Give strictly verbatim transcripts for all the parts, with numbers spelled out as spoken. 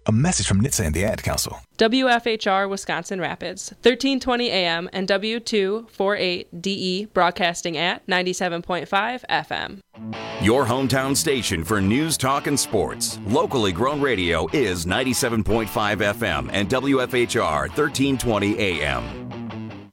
A message from N H T S A and the Ad Council. W F H R Wisconsin Rapids, thirteen twenty A M and W two forty-eight D E broadcasting at ninety-seven point five F M. Your hometown station for news, talk, and sports. Locally grown radio is ninety-seven point five F M and W F H R thirteen twenty A M.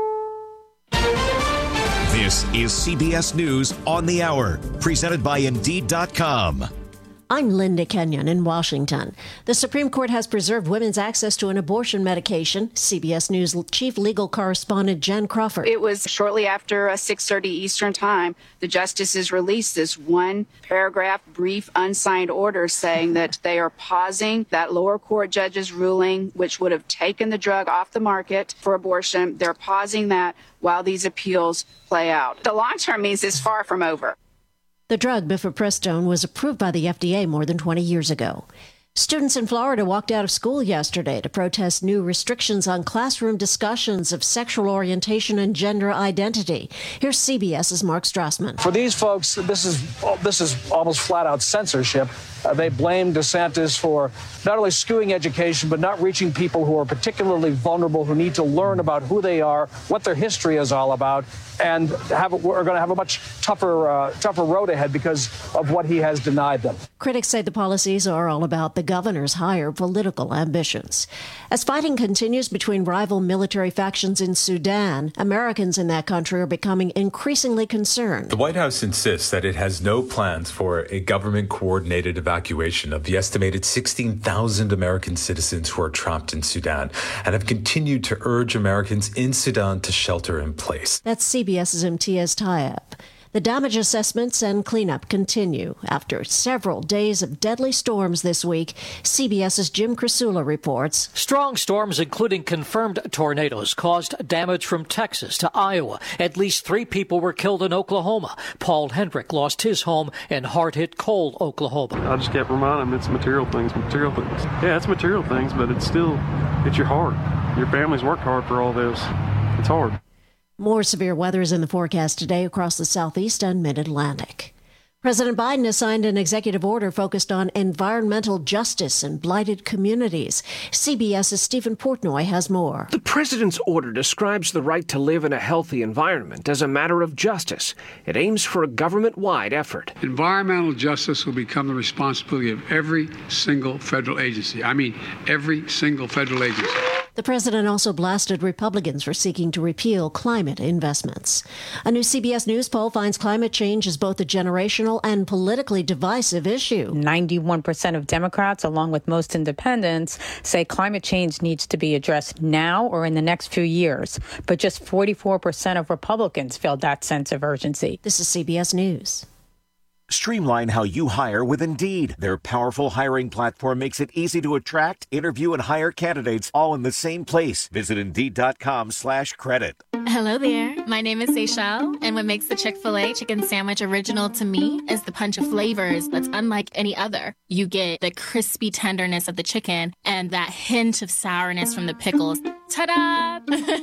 This is C B S News on the Hour, presented by Indeed dot com. I'm Linda Kenyon in Washington. The Supreme Court has preserved women's access to an abortion medication. C B S News chief legal correspondent Jen Crawford. It was shortly after six thirty Eastern Time. The justices released this one-paragraph, brief, unsigned order saying that they are pausing that lower court judge's ruling, which would have taken the drug off the market for abortion. They're pausing that while these appeals play out. The long term means it's far from over. The drug mifepristone was approved by the F D A more than twenty years ago. Students in Florida walked out of school yesterday to protest new restrictions on classroom discussions of sexual orientation and gender identity. Here's CBS's Mark Strassman. For these folks, this is this is almost flat-out censorship. Uh, they blame DeSantis for not only skewing education, but not reaching people who are particularly vulnerable, who need to learn about who they are, what their history is all about, and have, are going to have a much tougher, uh, tougher road ahead because of what he has denied them. Critics say the policies are all about the governor's higher political ambitions. As fighting continues between rival military factions in Sudan, Americans in that country are becoming increasingly concerned. The White House insists that it has no plans for a government-coordinated evacuation of the estimated sixteen thousand American citizens who are trapped in Sudan and have continued to urge Americans in Sudan to shelter in place. That's CBS's Imtiaz Tayeb. The damage assessments and cleanup continue. After several days of deadly storms this week, CBS's Jim Krasula reports. Strong storms, including confirmed tornadoes, caused damage from Texas to Iowa. At least three people were killed in Oklahoma. Paul Hendrick lost his home in hard-hit Cole, Oklahoma. I just kept reminding him it's material things, material things. Yeah, it's material things, but it's still, it's your heart. Your family's worked hard for all this. It's hard. More severe weather is in the forecast today across the southeast and mid-Atlantic. President Biden has signed an executive order focused on environmental justice and blighted communities. CBS's Stephen Portnoy has more. The president's order describes the right to live in a healthy environment as a matter of justice. It aims for a government-wide effort. Environmental justice will become the responsibility of every single federal agency. I mean, every single federal agency. The president also blasted Republicans for seeking to repeal climate investments. A new C B S News poll finds climate change is both a generational and politically divisive issue. ninety-one percent of Democrats, along with most independents, say climate change needs to be addressed now or in the next few years. But just forty-four percent of Republicans feel that sense of urgency. This is C B S News. Streamline how you hire with Indeed. Their powerful hiring platform makes it easy to attract, interview, and hire candidates all in the same place. Visit Indeed.com slash credit. Hello there. My name is Seychelle, and what makes the Chick-fil-A chicken sandwich original to me is the punch of flavors that's unlike any other. You get the crispy tenderness of the chicken and that hint of sourness from the pickles. Ta-da!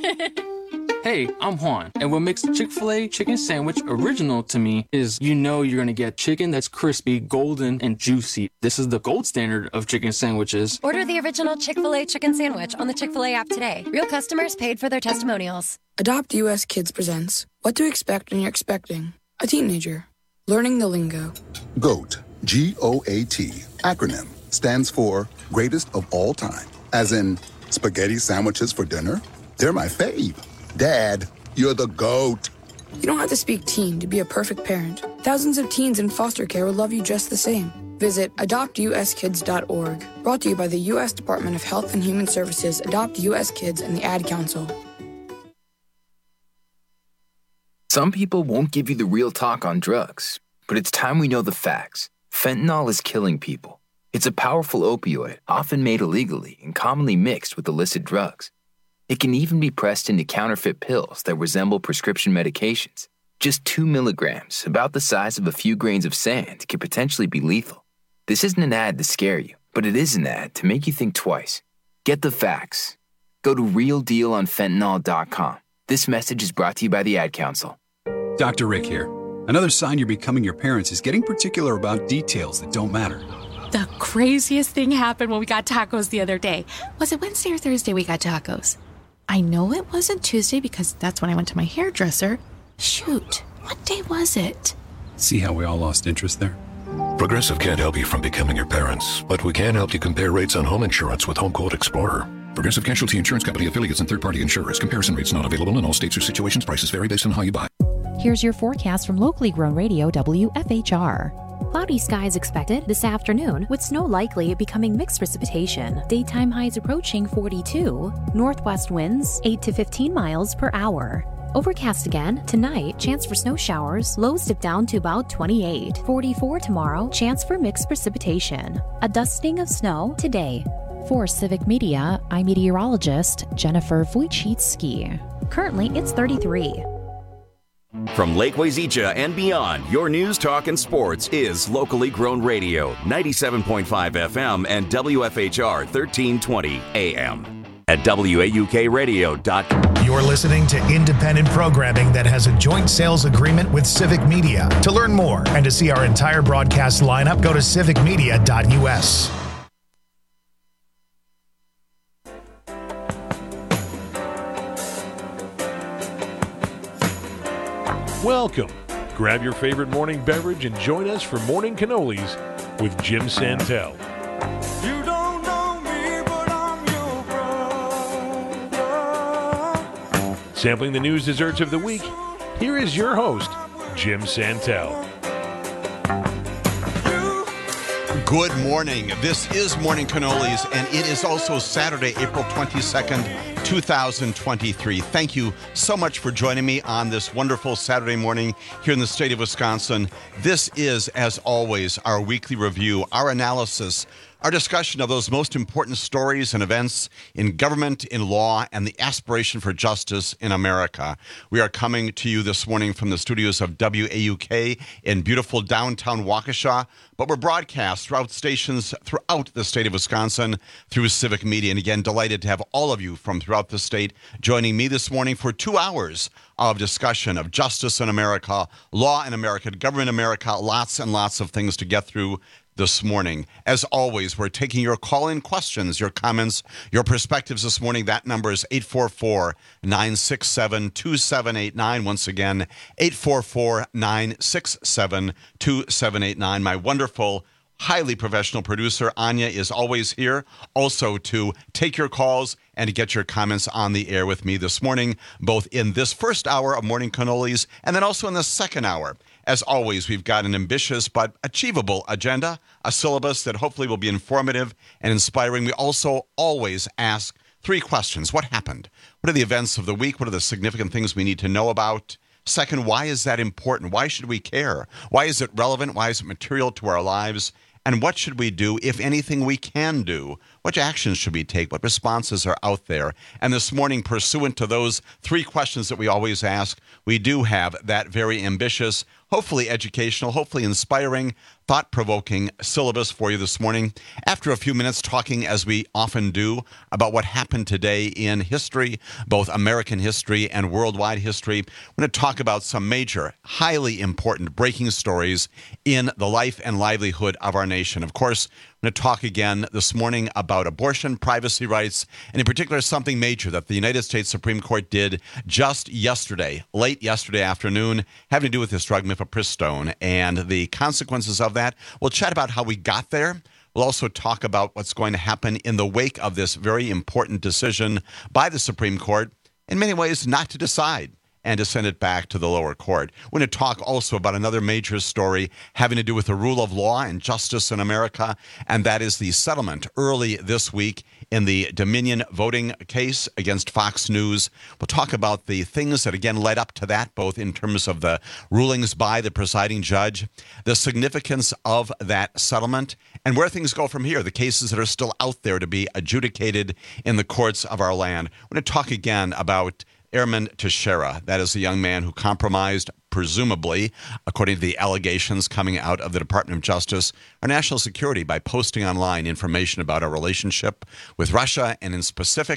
Hey, I'm Juan, and what makes the Chick-fil-A chicken sandwich original to me is you know you're going to get chicken that's crispy, golden, and juicy. This is the gold standard of chicken sandwiches. Order the original Chick-fil-A chicken sandwich on the Chick-fil-A app today. Real customers paid for their testimonials. Adopt U S Kids presents What to Expect When You're Expecting a Teenager. Learning the lingo. GOAT, G O A T, acronym, stands for Greatest of All Time. As in, spaghetti sandwiches for dinner? They're my fave. Dad, you're the GOAT. You don't have to speak teen to be a perfect parent. Thousands of teens in foster care will love you just the same. Visit adopt u s kids dot org. Brought to you by the U S Department of Health and Human Services, Adopt U S Kids, and the Ad Council. Some people won't give you the real talk on drugs, but it's time we know the facts. Fentanyl is killing people. It's a powerful opioid, often made illegally and commonly mixed with illicit drugs. It can even be pressed into counterfeit pills that resemble prescription medications. Just two milligrams, about the size of a few grains of sand, can potentially be lethal. This isn't an ad to scare you, but it is an ad to make you think twice. Get the facts. Go to real deal on fentanyl dot com. This message is brought to you by the Ad Council. Doctor Rick here. Another sign you're becoming your parents is getting particular about details that don't matter. The craziest thing happened when we got tacos the other day. Was it Wednesday or Thursday we got tacos? I know it wasn't Tuesday because that's when I went to my hairdresser. Shoot, what day was it? See how we all lost interest there? Progressive can't help you from becoming your parents, but we can help you compare rates on home insurance with Home Quote Explorer. Progressive Casualty Insurance Company affiliates and third-party insurers. Comparison rates not available in all states or situations. Prices vary based on how you buy. Here's your forecast from locally grown radio W F H R. Cloudy skies expected this afternoon, with snow likely becoming mixed precipitation. Daytime highs approaching forty-two. Northwest winds eight to fifteen miles per hour. Overcast again tonight, chance for snow showers. Lows dip down to about twenty-eight. forty-four tomorrow, chance for mixed precipitation. A dusting of snow today. For Civic Media, I'm meteorologist Jennifer Wojcicki. Currently, it's thirty-three. From Lake Wazeecha and beyond, your news, talk, and sports is locally grown radio, ninety-seven point five F M and W F H R thirteen twenty A M. At W A U K radio dot com. You're listening to independent programming that has a joint sales agreement with Civic Media. To learn more and to see our entire broadcast lineup, go to civic media dot U S. Welcome. Grab your favorite morning beverage and join us for Morning Cannolis with Jim Santel. You don't know me, but I'm your brother. Sampling the news desserts of the week, here is your host, Jim Santel. Good morning. This is Morning Cannolis, and it is also Saturday, April twenty-second, two thousand twenty-three. Thank you so much for joining me on this wonderful Saturday morning here in the state of Wisconsin. This is, as always, our weekly review, our analysis, our discussion of those most important stories and events in government, in law, and the aspiration for justice in America. We are coming to you this morning from the studios of W A U K in beautiful downtown Waukesha, but we're broadcast throughout stations throughout the state of Wisconsin through Civic Media. And again, delighted to have all of you from throughout the state joining me this morning for two hours of discussion of justice in America, law in America, government in America, lots and lots of things to get through this morning. As always, we're taking your call-in questions, your comments, your perspectives this morning. That number is eight four four, nine six seven, two seven eight nine. Once again, eight four four, nine six seven, two seven eight nine. My wonderful, highly professional producer, Anya, is always here also to take your calls and to get your comments on the air with me this morning, both in this first hour of Morning Cannolis and then also in the second hour. As always, we've got an ambitious but achievable agenda, a syllabus that hopefully will be informative and inspiring. We also always ask three questions. What happened? What are the events of the week? What are the significant things we need to know about? Second, why is that important? Why should we care? Why is it relevant? Why is it material to our lives? And what should we do, if anything we can do? What actions should we take? What responses are out there? And this morning, pursuant to those three questions that we always ask, we do have that very ambitious, hopefully educational, hopefully inspiring, thought-provoking syllabus for you this morning. After a few minutes talking, as we often do, about what happened today in history, both American history and worldwide history, we're going to talk about some major, highly important breaking stories in the life and livelihood of our nation. Of course, I'm going to talk again this morning about abortion, privacy rights, and in particular something major that the United States Supreme Court did just yesterday, late yesterday afternoon, having to do with this drug mifepristone and the consequences of that. We'll chat about how we got there. We'll also talk about what's going to happen in the wake of this very important decision by the Supreme Court, in many ways not to decide, and to send it back to the lower court. We're going to talk also about another major story having to do with the rule of law and justice in America, and that is the settlement early this week in the Dominion voting case against Fox News. We'll talk about the things that, again, led up to that, both in terms of the rulings by the presiding judge, the significance of that settlement, and where things go from here, the cases that are still out there to be adjudicated in the courts of our land. We're going to talk again about Airman Teixeira. That is a young man who compromised, presumably, according to the allegations coming out of the Department of Justice, our national security by posting online information about our relationship with Russia, and in specific,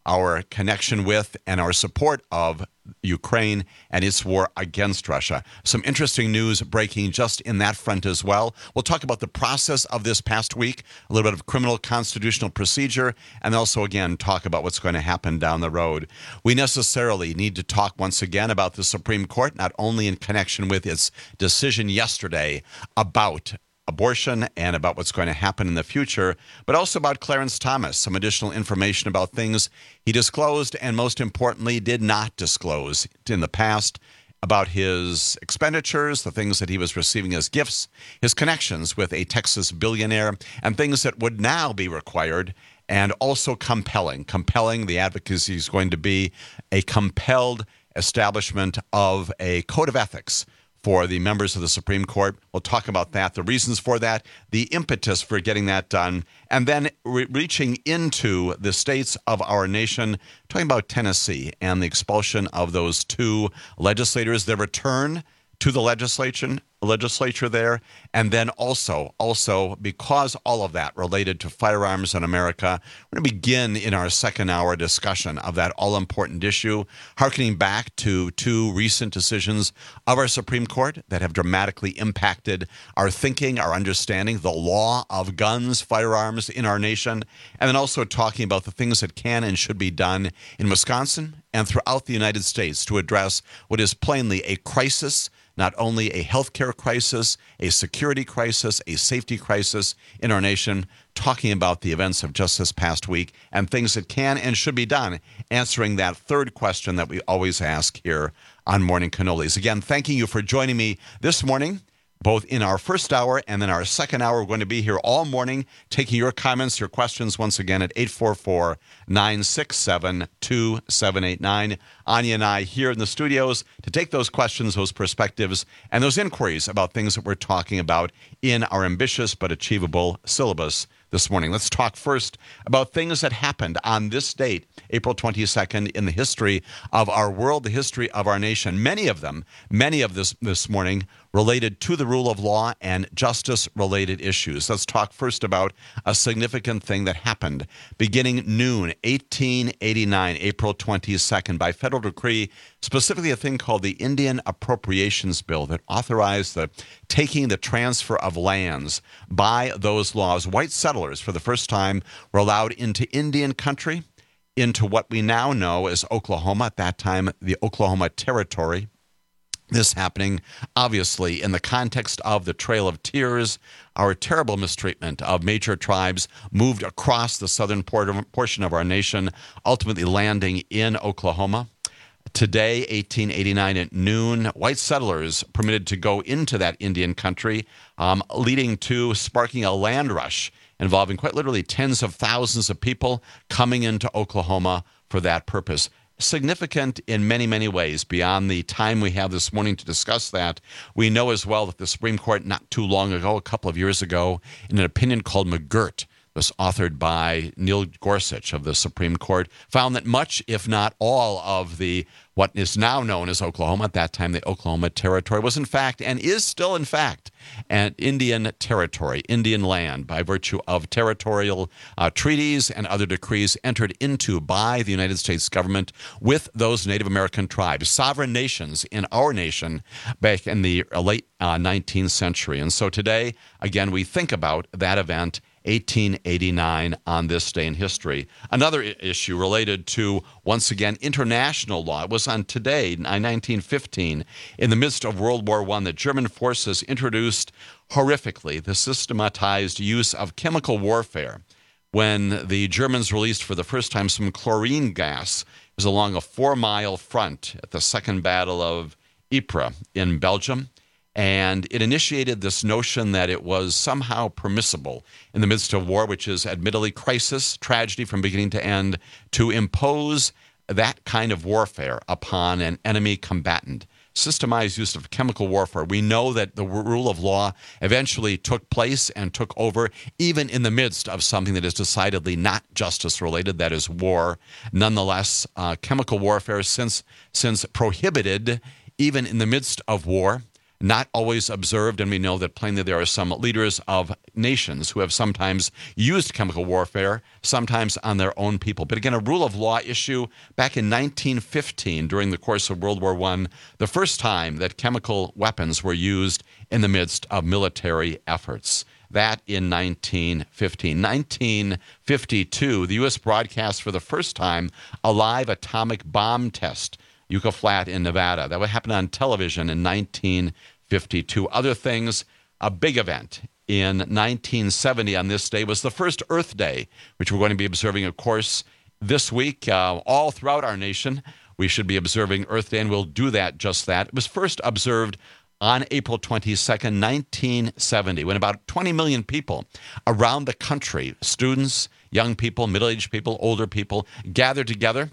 our connection with and our support of Ukraine and its war against Russia. Some interesting news breaking just in that front as well. We'll talk about the process of this past week, a little bit of criminal constitutional procedure, and also, again, talk about what's going to happen down the road. We necessarily need to talk once again about the Supreme Court, not only in connection with its decision yesterday about abortion and about what's going to happen in the future, but also about Clarence Thomas, some additional information about things he disclosed and, most importantly, did not disclose in the past about his expenditures, the things that he was receiving as gifts, his connections with a Texas billionaire, and things that would now be required and also compelling. Compelling, the advocacy is going to be a compelled establishment of a code of ethics for the members of the Supreme Court. We'll talk about that, the reasons for that, the impetus for getting that done, and then re- reaching into the states of our nation, talking about Tennessee and the expulsion of those two legislators, their return to the legislation, legislature there, and then also, also because all of that related to firearms in America, we're going to begin in our second hour discussion of that all-important issue, hearkening back to two recent decisions of our Supreme Court that have dramatically impacted our thinking, our understanding, the law of guns, firearms in our nation, and then also talking about the things that can and should be done in Wisconsin and throughout the United States to address what is plainly a crisis, not only a healthcare crisis, a security crisis, a safety crisis in our nation, talking about the events of just this past week and things that can and should be done, answering that third question that we always ask here on Morning Cannolis. Again, thanking you for joining me this morning, both in our first hour and then our second hour. We're going to be here all morning taking your comments, your questions once again at eight four four, nine six seven, two seven eight nine. Anya and I here in the studios to take those questions, those perspectives, and those inquiries about things that we're talking about in our ambitious but achievable syllabus this morning. Let's talk first about things that happened on this date, April twenty-second, in the history of our world, the history of our nation. Many of them, many of this this morning related to the rule of law and justice-related issues. Let's talk first about a significant thing that happened beginning noon, eighteen eighty-nine, April twenty-second, by federal decree, specifically a thing called the Indian Appropriations Bill that authorized the taking the transfer of lands by those laws. White settlers, for the first time, were allowed into Indian country, into what we now know as Oklahoma, at that time the Oklahoma Territory. This happening, obviously, in the context of the Trail of Tears, our terrible mistreatment of major tribes moved across the southern portion of our nation, ultimately landing in Oklahoma. Today, eighteen eighty-nine at noon, white settlers permitted to go into that Indian country, um, leading to sparking a land rush involving quite literally tens of thousands of people coming into Oklahoma for that purpose. Significant in many, many ways. Beyond the time we have this morning to discuss that, we know as well that the Supreme Court not too long ago, a couple of years ago, in an opinion called McGirt, was authored by Neil Gorsuch of the Supreme Court, found that much, if not all, of the what is now known as Oklahoma, at that time the Oklahoma Territory, was in fact, and is still in fact, an Indian territory, Indian land, by virtue of territorial uh, treaties and other decrees entered into by the United States government with those Native American tribes, sovereign nations in our nation back in the late uh, nineteenth century. And so today, again, we think about that event, eighteen eighty-nine, on this day in history. Another I- issue related to, once again, international law. It was on today, nineteen fifteen, in the midst of World War One, that German forces introduced horrifically the systematized use of chemical warfare when the Germans released for the first time some chlorine gas. It was along a four-mile front at the Second Battle of Ypres in Belgium. And it initiated this notion that it was somehow permissible in the midst of war, which is admittedly crisis, tragedy from beginning to end, to impose that kind of warfare upon an enemy combatant. Systemized use of chemical warfare. We know that the rule of law eventually took place and took over, even in the midst of something that is decidedly not justice-related, that is war. Nonetheless, uh, chemical warfare, since since prohibited, even in the midst of war, not always observed, and we know that plainly there are some leaders of nations who have sometimes used chemical warfare, sometimes on their own people. But again, a rule of law issue back in nineteen fifteen during the course of World War One, the first time that chemical weapons were used in the midst of military efforts. That in nineteen fifteen. nineteen fifty-two, the U S broadcast for the first time a live atomic bomb test, Yucca Flat in Nevada. That would happen on television in nineteen fifty-two. Other things, a big event in nineteen seventy on this day was the first Earth Day, which we're going to be observing, of course, this week. Uh, all throughout our nation, we should be observing Earth Day, and we'll do that, just that. It was first observed on April twenty-second, nineteen seventy, when about twenty million people around the country, students, young people, middle-aged people, older people, gathered together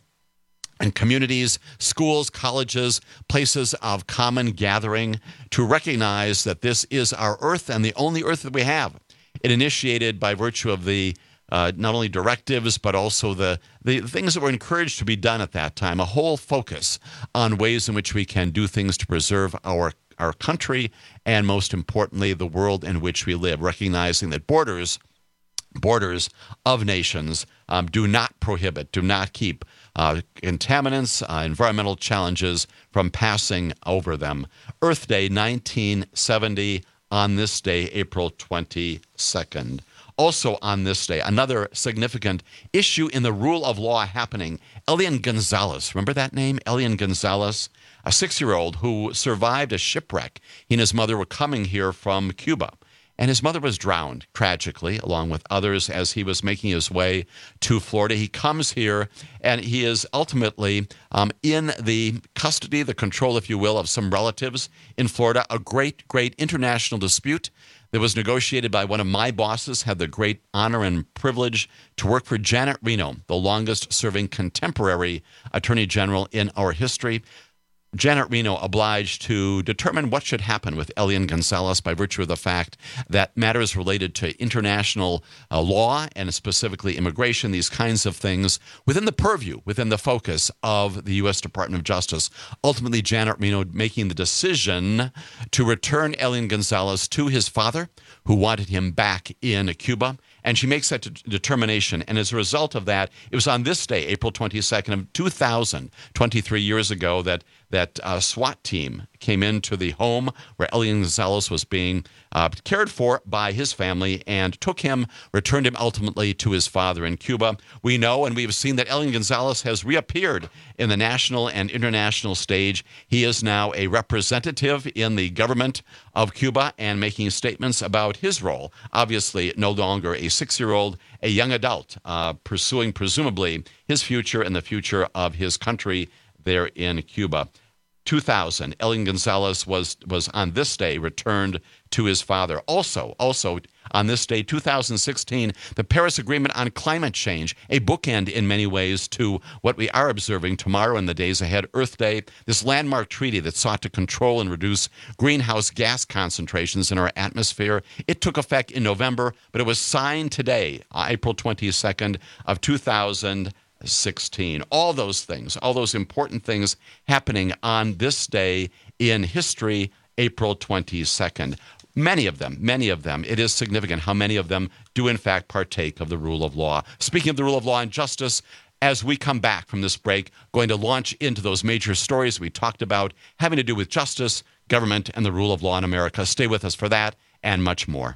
in communities, schools, colleges, places of common gathering to recognize that this is our Earth and the only Earth that we have. It initiated by virtue of the uh, not only directives, but also the, the things that were encouraged to be done at that time, a whole focus on ways in which we can do things to preserve our our country and, most importantly, the world in which we live, recognizing that borders borders of nations um, do not prohibit, do not keep uh, contaminants, uh, environmental challenges from passing over them. Earth Day, nineteen seventy, on this day, April twenty-second. Also on this day, another significant issue in the rule of law happening. Elian Gonzalez, remember that name? Elian Gonzalez, a six-year-old who survived a shipwreck. He and his mother were coming here from Cuba. And his mother was drowned, tragically, along with others, as he was making his way to Florida. He comes here, and he is ultimately um, in the custody, the control, if you will, of some relatives in Florida. A great, great international dispute that was negotiated by one of my bosses, had the great honor and privilege to work for Janet Reno, the longest-serving contemporary attorney general in our history. Janet Reno obliged to determine what should happen with Elian Gonzalez by virtue of the fact that matters related to international uh, law and specifically immigration, these kinds of things, within the purview, within the focus of the U S Department of Justice. Ultimately, Janet Reno making the decision to return Elian Gonzalez to his father, who wanted him back in Cuba. And she makes that de- determination. And as a result of that, it was on this day, April twenty-second of two thousand, twenty-three years ago, that that uh, SWAT team came into the home where Elian Gonzalez was being uh, cared for by his family and took him, returned him ultimately to his father in Cuba. We know and we've seen that Elian Gonzalez has reappeared in the national and international stage. He is now a representative in the government of Cuba and making statements about his role. Obviously, no longer a six-year-old, a young adult, uh, pursuing presumably his future and the future of his country there in Cuba. two thousand, Elian Gonzalez was was on this day returned to his father. Also, also on this day, two thousand sixteen, the Paris Agreement on Climate Change, a bookend in many ways to what we are observing tomorrow and the days ahead, Earth Day, this landmark treaty that sought to control and reduce greenhouse gas concentrations in our atmosphere. It took effect in November, but it was signed today, April twenty-second of two thousand sixteen. All those things, all those important things happening on this day in history, April twenty-second. Many of them, many of them, it is significant how many of them do in fact partake of the rule of law. Speaking of the rule of law and justice, as we come back from this break, going to launch into those major stories we talked about having to do with justice, government, and the rule of law in America. Stay with us for that and much more.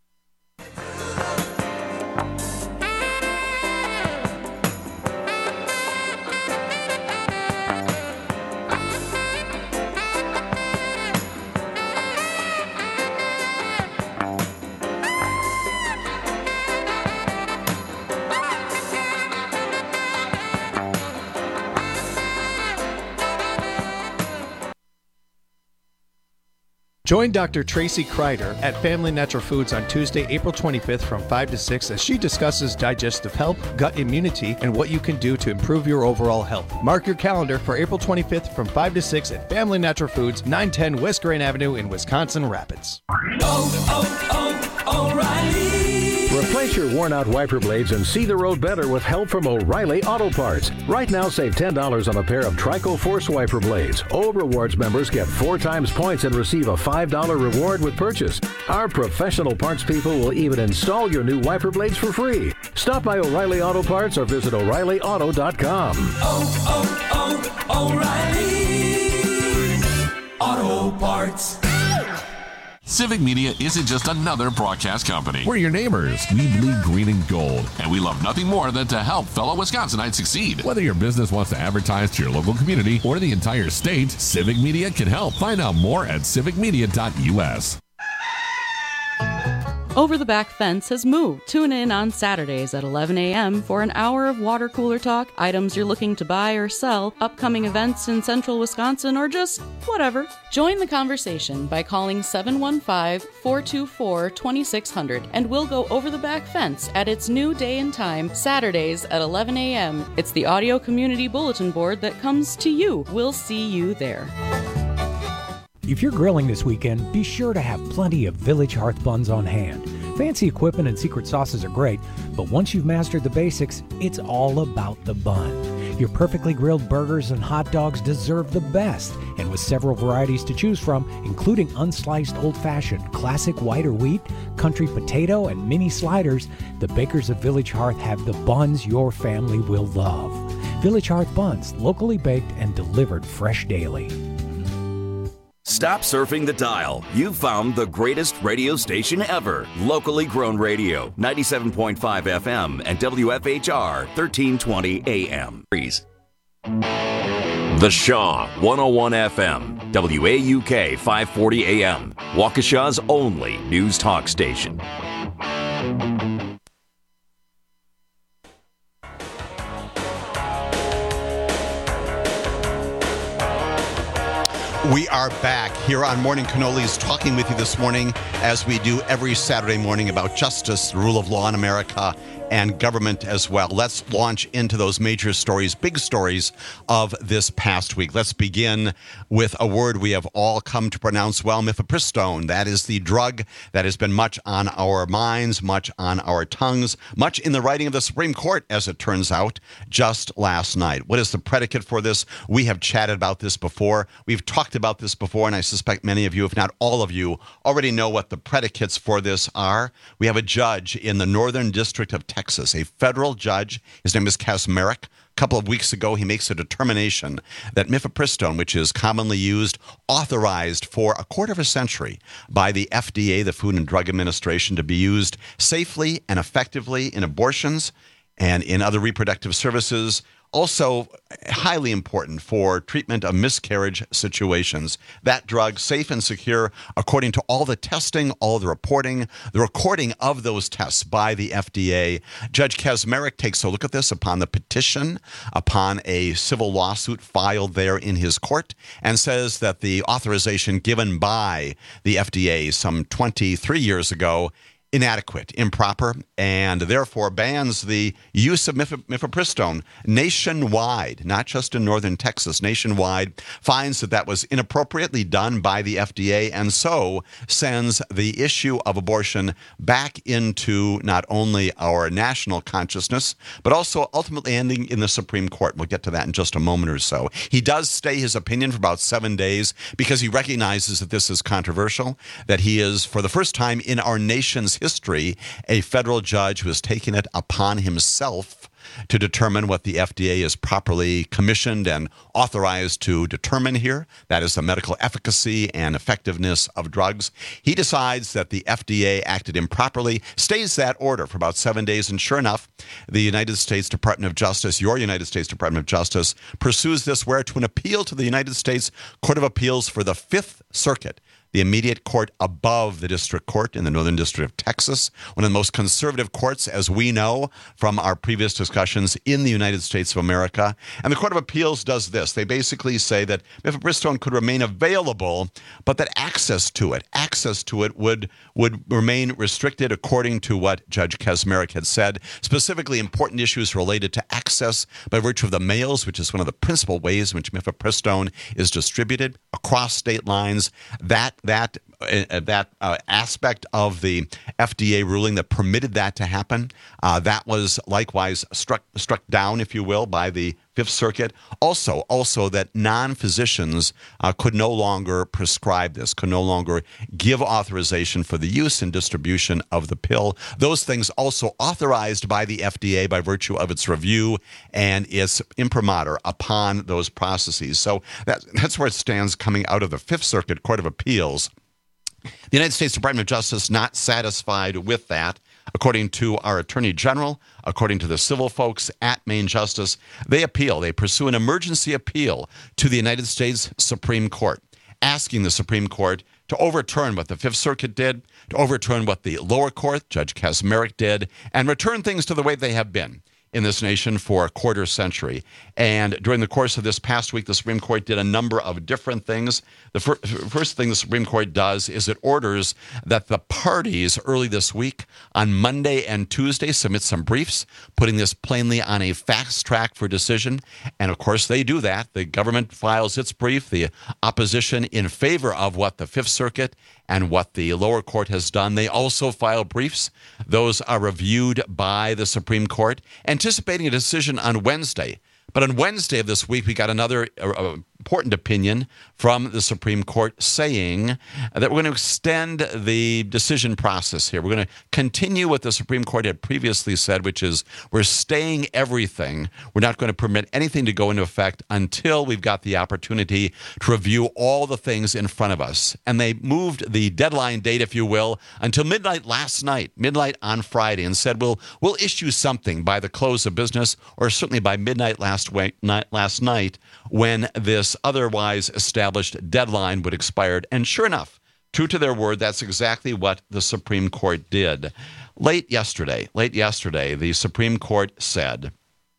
Join Doctor Tracy Kreider at Family Natural Foods on Tuesday, April twenty-fifth from five to six as she discusses digestive health, gut immunity, and what you can do to improve your overall health. Mark your calendar for April twenty-fifth from five to six at Family Natural Foods, nine ten West Grand Avenue in Wisconsin Rapids. Oh, oh, oh, O'Reilly. Replace your worn-out wiper blades and see the road better with help from O'Reilly Auto Parts. Right now, save ten dollars on a pair of Trico Force wiper blades. O Rewards members get four times points and receive a five dollars reward with purchase. Our professional parts people will even install your new wiper blades for free. Stop by O'Reilly Auto Parts or visit O'Reilly Auto dot com. Oh, oh, oh, O'Reilly Auto Parts. Civic Media isn't just another broadcast company. We're your neighbors. We bleed green and gold. And we love nothing more than to help fellow Wisconsinites succeed. Whether your business wants to advertise to your local community or the entire state, Civic Media can help. Find out more at civic media dot U S. Over the Back Fence has moved. Tune in on Saturdays at eleven a.m. for an hour of water cooler talk, items you're looking to buy or sell, upcoming events in central Wisconsin, or just whatever. Join the conversation by calling seven one five, four two four, two six zero zero and we'll go over the back fence at its new day and time, Saturdays at eleven a.m. It's the audio community bulletin board that comes to you. We'll see you there. If you're grilling this weekend, be sure to have plenty of Village Hearth buns on hand. Fancy equipment and secret sauces are great, but once you've mastered the basics, it's all about the bun. Your perfectly grilled burgers and hot dogs deserve the best, and with several varieties to choose from, including unsliced old-fashioned, classic white or wheat, country potato, and mini sliders, the bakers of Village Hearth have the buns your family will love. Village Hearth buns, locally baked and delivered fresh daily. Stop surfing the dial. You've found the greatest radio station ever. Locally grown radio, ninety-seven point five F M and W F H R, thirteen twenty A M. The Shaw, one oh one F M, W A U K, five forty A M. Waukesha's only news talk station. We are back here on Morning Cannolis, talking with you this morning, as we do every Saturday morning, about justice, the rule of law in America, and government as well. Let's launch into those major stories, big stories of this past week. Let's begin with a word we have all come to pronounce well, mifepristone. That is the drug that has been much on our minds, much on our tongues, much in the writing of the Supreme Court, as it turns out, just last night. What is the predicate for this? We have chatted about this before. We've talked about this before, and I suspect many of you, if not all of you, already know what the predicates for this are. We have a judge in the Northern District of Texas, a federal judge. His name is Kacsmaryk. A couple of weeks ago, he makes a determination that mifepristone, which is commonly used, authorized for a quarter of a century by the F D A, the Food and Drug Administration, to be used safely and effectively in abortions and in other reproductive services. Also, highly important for treatment of miscarriage situations. That drug, safe and secure, according to all the testing, all the reporting, the recording of those tests by the F D A. Judge Kacsmaryk takes a look at this upon the petition, upon a civil lawsuit filed there in his court, and says that the authorization given by the F D A some twenty-three years ago inadequate, improper, and therefore bans the use of mif- mifepristone nationwide, not just in northern Texas, nationwide, finds that that was inappropriately done by the F D A, and so sends the issue of abortion back into not only our national consciousness, but also ultimately ending in the Supreme Court. We'll get to that in just a moment or so. He does stay his opinion for about seven days because he recognizes that this is controversial, that he is, for the first time in our nation's history, a federal judge who has taken it upon himself to determine what the F D A is properly commissioned and authorized to determine here. That is the medical efficacy and effectiveness of drugs. He decides that the F D A acted improperly, stays that order for about seven days, and sure enough, the United States Department of Justice, your United States Department of Justice, pursues this where to an appeal to the United States Court of Appeals for the Fifth Circuit, the immediate court above the district court in the Northern District of Texas, one of the most conservative courts, as we know from our previous discussions, in the United States of America. And the Court of Appeals does this. They basically say that mifepristone could remain available, but that access to it, access to it would, would remain restricted according to what Judge Kacsmaryk had said. Specifically, important issues related to access by virtue of the mails, which is one of the principal ways in which mifepristone is distributed across state lines. That That uh, that uh, aspect of the F D A ruling that permitted that to happen. Uh, that was likewise struck struck down, if you will, by the Fifth Circuit. Also, also that non-physicians uh, could no longer prescribe this, could no longer give authorization for the use and distribution of the pill. Those things also authorized by the F D A by virtue of its review and its imprimatur upon those processes. So that, that's where it stands coming out of the Fifth Circuit Court of Appeals. The United States Department of Justice not satisfied with that. According to our Attorney General, according to the civil folks at Maine Justice, they appeal. They pursue an emergency appeal to the United States Supreme Court, asking the Supreme Court to overturn what the Fifth Circuit did, to overturn what the lower court, Judge Kaczmarek, did, and return things to the way they have been in this nation for a quarter century. And during the course of this past week, the Supreme Court did a number of different things. The fir- first thing the Supreme Court does is it orders that the parties early this week on Monday and Tuesday submit some briefs, putting this plainly on a fast track for decision. And of course, they do that. The government files its brief, the opposition in favor of what the Fifth Circuit and what the lower court has done. They also file briefs. Those are reviewed by the Supreme Court, anticipating a decision on Wednesday. But on Wednesday of this week, we got another uh, important opinion from the Supreme Court saying that we're going to extend the decision process here. We're going to continue what the Supreme Court had previously said, which is we're staying everything. We're not going to permit anything to go into effect until we've got the opportunity to review all the things in front of us. And they moved the deadline date, if you will, until midnight last night, midnight on Friday, and said we'll we'll issue something by the close of business, or certainly by midnight last way, night, last night, when this otherwise established deadline would expire. And sure enough, true to their word, that's exactly what the Supreme Court did. Late yesterday, late yesterday, the Supreme Court said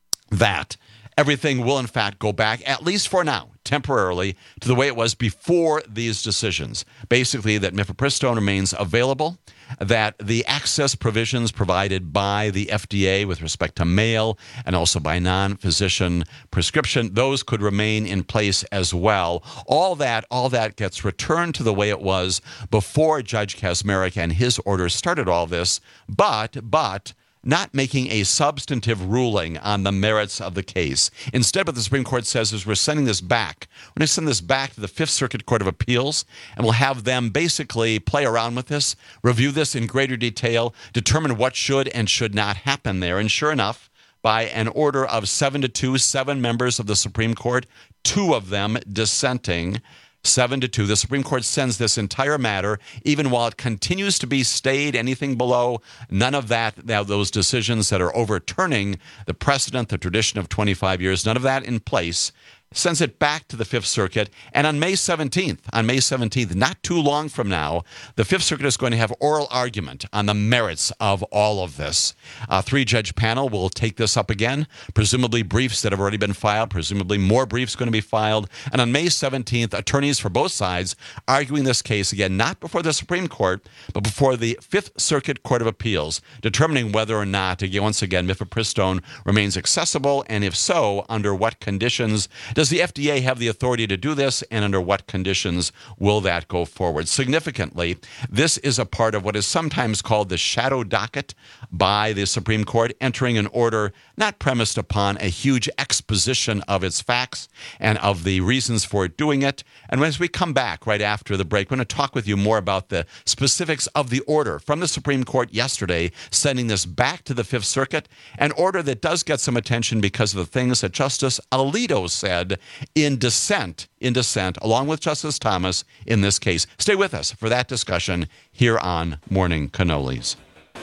that everything will in fact go back, at least for now, temporarily, to the way it was before these decisions. Basically, that mifepristone remains available, that the access provisions provided by the F D A with respect to mail and also by non-physician prescription, those could remain in place as well. All that, all that gets returned to the way it was before Judge Kaczmarek and his orders started all this, but, but, not making a substantive ruling on the merits of the case. Instead, what the Supreme Court says is we're sending this back. We're going to send this back to the Fifth Circuit Court of Appeals, and we'll have them basically play around with this, review this in greater detail, determine what should and should not happen there. And sure enough, by an order of seven to two, seven members of the Supreme Court, two of them dissenting, Seven to two. The Supreme Court sends this entire matter, even while it continues to be stayed, anything below, none of that, now those decisions that are overturning the precedent, the tradition of twenty-five years, none of that in place, sends it back to the Fifth Circuit. And on May seventeenth, on May seventeenth, not too long from now, the Fifth Circuit is going to have oral argument on the merits of all of this. A three-judge panel will take this up again, presumably briefs that have already been filed, presumably more briefs going to be filed. And on May seventeenth, attorneys for both sides arguing this case again, not before the Supreme Court, but before the Fifth Circuit Court of Appeals, determining whether or not, again, once again, mifepristone remains accessible, and if so, under what conditions does the F D A have the authority to do this, and under what conditions will that go forward? Significantly, this is a part of what is sometimes called the shadow docket by the Supreme Court, entering an order not premised upon a huge exposition of its facts and of the reasons for doing it. And as we come back right after the break, we're going to talk with you more about the specifics of the order from the Supreme Court yesterday, sending this back to the Fifth Circuit, an order that does get some attention because of the things that Justice Alito said in dissent, in dissent, along with Justice Thomas in this case. Stay with us for that discussion here on Morning Cannolis.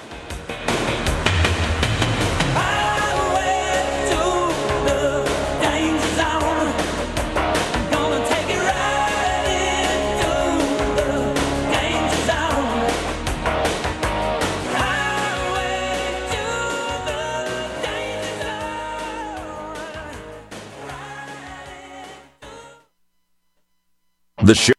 The show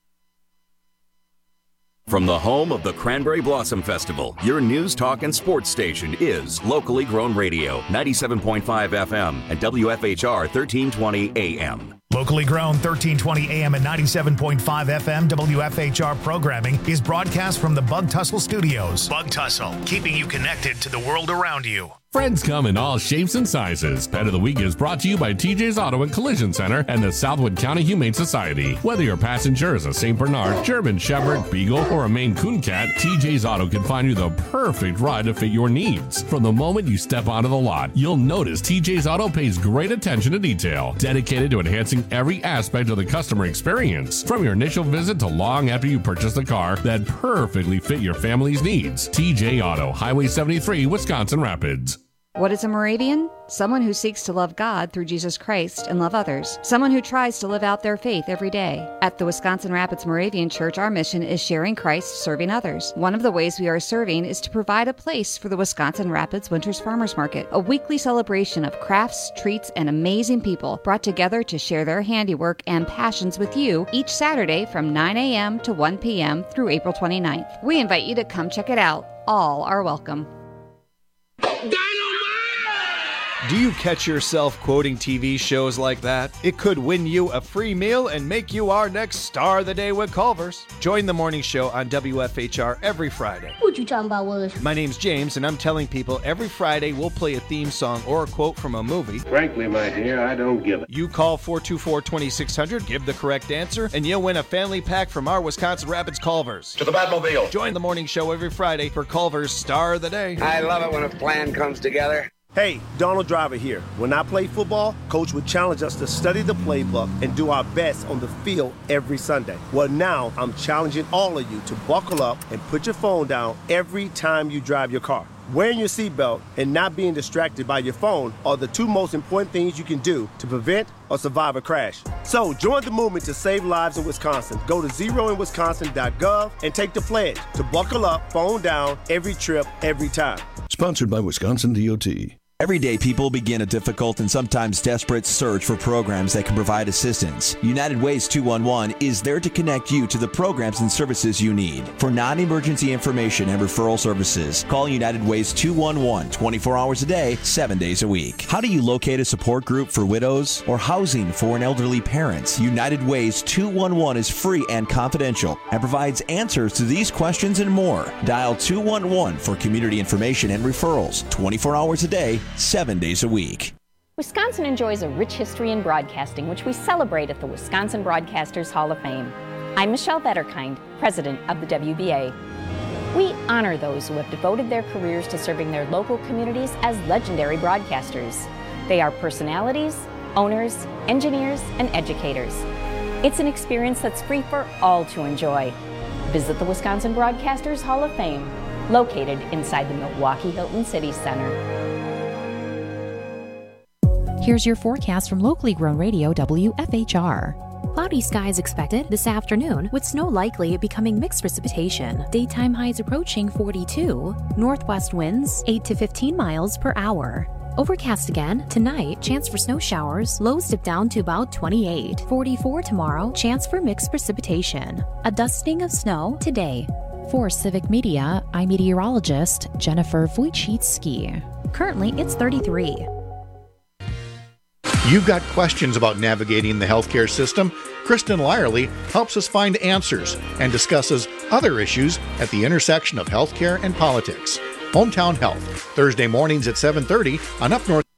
from the home of the Cranberry Blossom Festival, your news, talk, and sports station is Locally Grown Radio, ninety-seven point five F M and W F H R thirteen twenty A M. Locally grown thirteen twenty A M and ninety-seven point five F M W F H R programming is broadcast from the Bug Tussle Studios. Bug Tussle, keeping you connected to the world around you. Friends come in all shapes and sizes. Pet of the Week is brought to you by T J's Auto and Collision Center and the Southwood County Humane Society. Whether your passenger is a Saint Bernard, German Shepherd, Beagle, or a Maine Coon Cat, T J's Auto can find you the perfect ride to fit your needs. From the moment you step onto the lot, you'll notice T J's Auto pays great attention to detail, dedicated to enhancing every aspect of the customer experience. From your initial visit to long after you purchase the car that perfectly fit your family's needs. T J Auto, Highway seventy-three, Wisconsin Rapids. What is a Moravian? Someone who seeks to love God through Jesus Christ and love others. Someone who tries to live out their faith every day. At the Wisconsin Rapids Moravian Church, our mission is sharing Christ, serving others. One of the ways we are serving is to provide a place for the Wisconsin Rapids Winters Farmers Market, a weekly celebration of crafts, treats, and amazing people brought together to share their handiwork and passions with you each Saturday from nine a.m. to one p.m. through April twenty-ninth. We invite you to come check it out. All are welcome. Do you catch yourself quoting T V shows like that? It could win you a free meal and make you our next star of the day with Culver's. Join the morning show on W F H R every Friday. What you talking about, Willis? My name's James, and I'm telling people every Friday we'll play a theme song or a quote from a movie. Frankly, my dear, I don't give it. You call four two four, two six zero zero, give the correct answer, and you'll win a family pack from our Wisconsin Rapids Culver's. To the Batmobile. Join the morning show every Friday for Culver's Star of the Day. I love it when a plan comes together. Hey, Donald Driver here. When I played football, Coach would challenge us to study the playbook and do our best on the field every Sunday. Well, now I'm challenging all of you to buckle up and put your phone down every time you drive your car. Wearing your seatbelt and not being distracted by your phone are the two most important things you can do to prevent or survive a crash. So join the movement to save lives in Wisconsin. Go to zero in wisconsin dot gov and take the pledge to buckle up, phone down, every trip, every time. Sponsored by Wisconsin D O T. Every day, people begin a difficult and sometimes desperate search for programs that can provide assistance. United Ways two one one is there to connect you to the programs and services you need. For non-emergency information and referral services, call United Ways two one one twenty-four hours a day, seven days a week. How do you locate a support group for widows or housing for an elderly parent? United Ways two one one is free and confidential and provides answers to these questions and more. Dial two one one for community information and referrals, twenty-four hours a day, seven days a week. Wisconsin enjoys a rich history in broadcasting, which we celebrate at the Wisconsin Broadcasters Hall of Fame. I'm Michelle Vetterkind, president of the W B A. We honor those who have devoted their careers to serving their local communities as legendary broadcasters. They are personalities, owners, engineers, and educators. It's an experience that's free for all to enjoy. Visit the Wisconsin Broadcasters Hall of Fame, located inside the Milwaukee Hilton City Center. Here's your forecast from locally grown radio W F H R. Cloudy skies expected this afternoon, with snow likely becoming mixed precipitation. Daytime highs approaching forty-two. Northwest winds eight to fifteen miles per hour. Overcast again tonight, chance for snow showers. Lows dip down to about twenty-eight. forty-four tomorrow, chance for mixed precipitation. A dusting of snow today. For Civic Media, I'm meteorologist Jennifer Wojcicki. Currently, it's thirty-three. You've got questions about navigating the healthcare system? Kristen Lyerly helps us find answers and discusses other issues at the intersection of healthcare and politics. Hometown Health, Thursday mornings at seven thirty on Up North.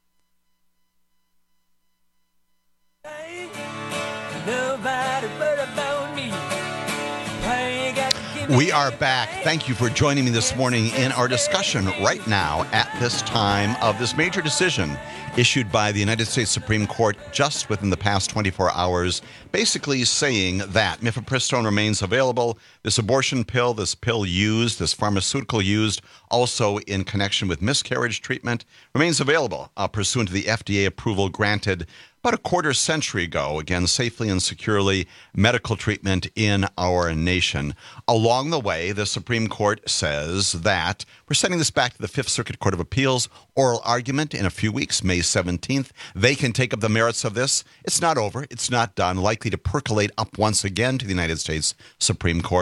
We are back. Thank you for joining me this morning in our discussion right now at this time of this major decision issued by the United States Supreme Court just within the past twenty-four hours, basically saying that mifepristone remains available. This abortion pill, this pill used, this pharmaceutical used also in connection with miscarriage treatment, remains available uh, pursuant to the F D A approval granted about a quarter century ago, again, safely and securely, medical treatment in our nation. Along the way, the Supreme Court says that we're sending this back to the Fifth Circuit Court of Appeals, oral argument in a few weeks, May seventeenth. They can take up the merits of this. It's not over. It's not done. Likely to percolate up once again to the United States Supreme Court.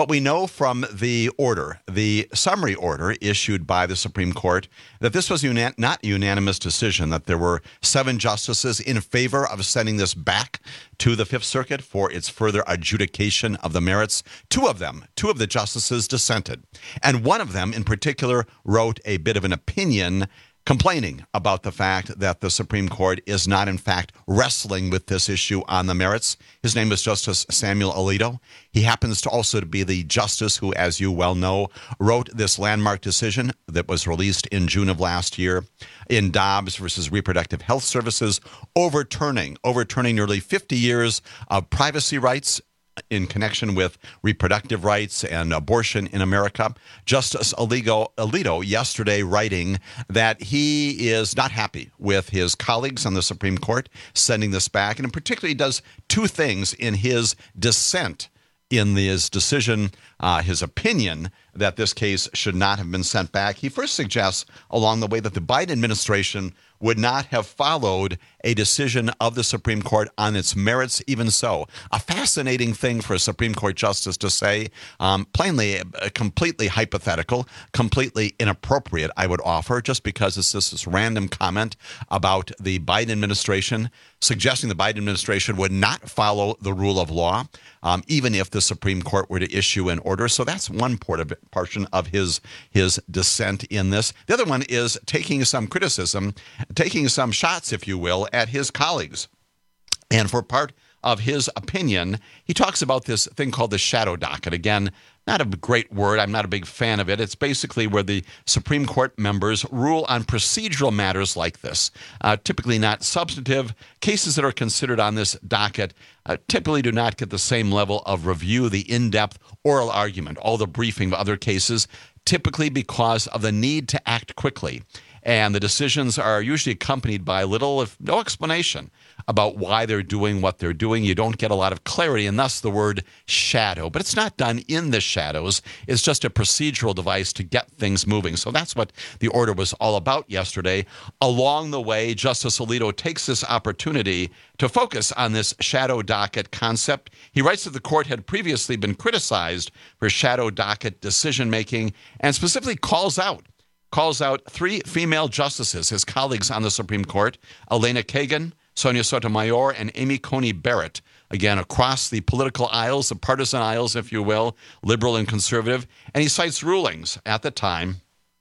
But we know from the order, the summary order issued by the Supreme Court, that this was unan- not a unanimous decision, that there were seven justices in favor of sending this back to the Fifth Circuit for its further adjudication of the merits. Two of them, two of the justices dissented. And one of them in particular wrote a bit of an opinion complaining about the fact that the Supreme Court is not, in fact, wrestling with this issue on the merits. His name is Justice Samuel Alito. He happens to also to be the justice who, as you well know, wrote this landmark decision that was released in June of last year in Dobbs versus Reproductive Health Services, overturning, overturning nearly fifty years of privacy rights in connection with reproductive rights and abortion in America. Justice Alito, Alito yesterday writing that he is not happy with his colleagues on the Supreme Court sending this back, and in particular he does two things in his dissent in his decision, uh, his opinion that this case should not have been sent back. He first suggests along the way that the Biden administration would not have followed a decision of the Supreme Court on its merits, even so. A fascinating thing for a Supreme Court justice to say, um, plainly uh, completely hypothetical, completely inappropriate, I would offer, just because it's just this random comment about the Biden administration, suggesting the Biden administration would not follow the rule of law, um, even if the Supreme Court were to issue an order. So that's one part of it, portion of his, his dissent in this. The other one is taking some criticism, taking some shots, if you will, at his colleagues. And for part of his opinion, he talks about this thing called the shadow docket. Again, not a great word. I'm not a big fan of it. It's basically where the Supreme Court members rule on procedural matters like this, uh, typically not substantive. Cases that are considered on this docket uh, typically do not get the same level of review, the in-depth oral argument, all the briefing of other cases, typically because of the need to act quickly. And the decisions are usually accompanied by little, if no explanation about why they're doing what they're doing. You don't get a lot of clarity, and thus the word shadow. But it's not done in the shadows. It's just a procedural device to get things moving. So that's what the order was all about yesterday. Along the way, Justice Alito takes this opportunity to focus on this shadow docket concept. He writes that the court had previously been criticized for shadow docket decision-making and specifically calls out calls out three female justices, his colleagues on the Supreme Court, Elena Kagan, Sonia Sotomayor, and Amy Coney Barrett, again, across the political aisles, the partisan aisles, if you will, liberal and conservative. And he cites rulings at the time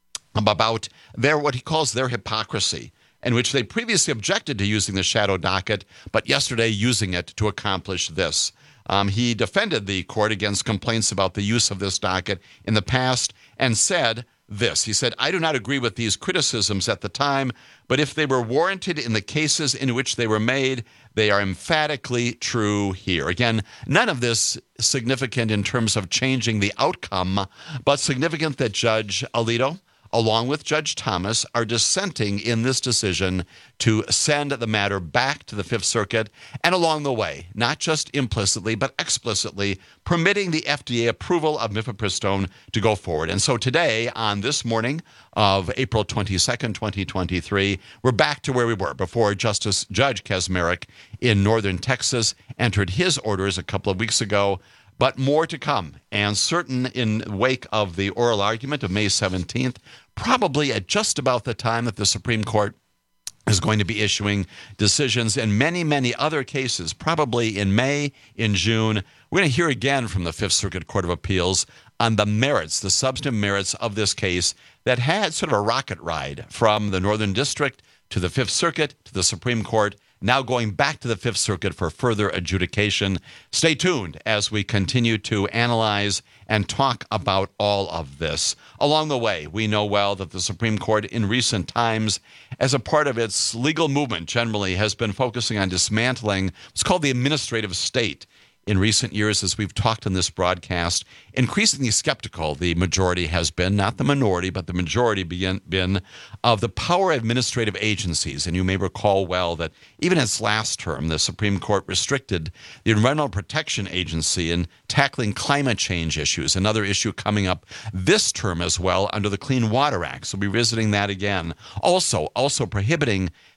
about their, what he calls their hypocrisy, in which they previously objected to using the shadow docket, but yesterday using it to accomplish this. Um, he defended the court against complaints about the use of this docket in the past and said this. He said, I do not agree with these criticisms at the time, but if they were warranted in the cases in which they were made, they are emphatically true here. Again, none of this significant in terms of changing the outcome, but significant that Judge Alito, along with Judge Thomas, are dissenting in this decision to send the matter back to the Fifth Circuit, and along the way, not just implicitly, but explicitly, permitting the F D A approval of mifepristone to go forward. And so today, on this morning of April twenty-second, twenty twenty-three, we're back to where we were before Justice Judge Kaczmarek in northern Texas entered his orders a couple of weeks ago. But more to come, and certain in wake of the oral argument of May seventeenth, probably at just about the time that the Supreme Court is going to be issuing decisions in many, many other cases, probably in May, in June. We're going to hear again from the Fifth Circuit Court of Appeals on the merits, the substantive merits of this case that had sort of a rocket ride from the Northern District to the Fifth Circuit to the Supreme Court, now going back to the Fifth Circuit for further adjudication. Stay tuned as we continue to analyze and talk about all of this. Along the way, we know well that the Supreme Court in recent times, as a part of its legal movement generally, has been focusing on dismantling what's called the administrative state. In recent years, as we've talked on this broadcast, increasingly skeptical the majority has been, not the minority, but the majority begin, been, of the power of administrative agencies. And you may recall well that even its last term, the Supreme Court restricted the Environmental Protection Agency in tackling climate change issues, another issue coming up this term as well under the Clean Water Act. So we'll be revisiting that again. Also, also prohibiting